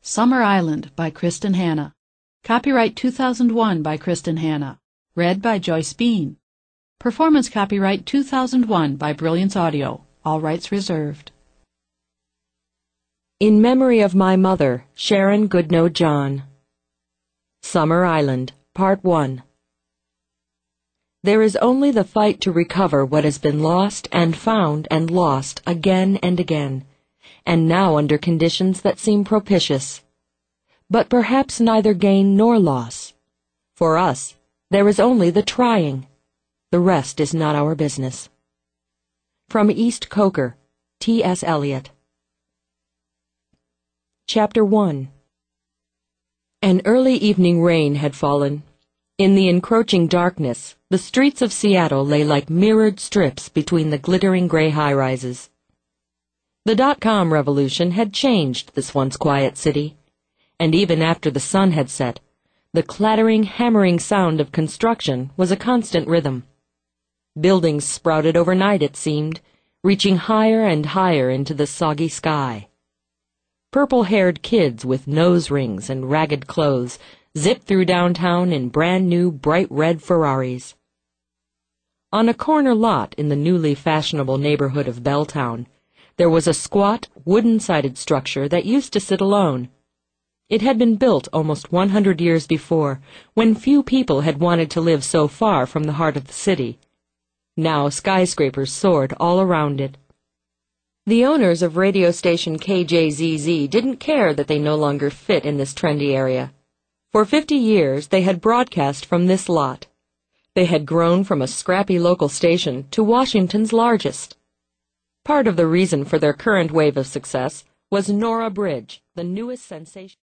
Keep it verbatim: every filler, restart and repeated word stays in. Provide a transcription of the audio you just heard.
Summer Island by Kristen Hanna. Copyright two thousand one by Kristen Hanna. Read by Joyce Bean. Performance copyright two thousand one by Brilliance Audio. All rights reserved. In memory of my mother, Sharon Goodnoe John. Summer Island, Part one. There is only the fight to recover what has been lost and found and lost again and again, and now under conditions that seem propitious. But perhaps neither gain nor loss. For us, there is only the trying. The rest is not our business. From East Coker, T S Eliot. Chapter one. An early evening rain had fallen. In the encroaching darkness, the streets of Seattle lay like mirrored strips between the glittering gray high-rises. The dot-com revolution had changed this once quiet city, and even after the sun had set, the clattering, hammering sound of construction was a constant rhythm. Buildings sprouted overnight, it seemed, reaching higher and higher into the soggy sky. Purple-haired kids with nose rings and ragged clothes zipped through downtown in brand-new, bright-red Ferraris. On a corner lot in the newly fashionable neighborhood of Belltown, there was a squat, wooden-sided structure that used to sit alone. It had been built almost one hundred years before, when few people had wanted to live so far from the heart of the city. Now skyscrapers soared all around it. The owners of radio station K J Z Z didn't care that they no longer fit in this trendy area. For fifty years they had broadcast from this lot. They had grown from a scrappy local station to Washington's largest. Part of the reason for their current wave of success was Nora Bridge, the newest sensation.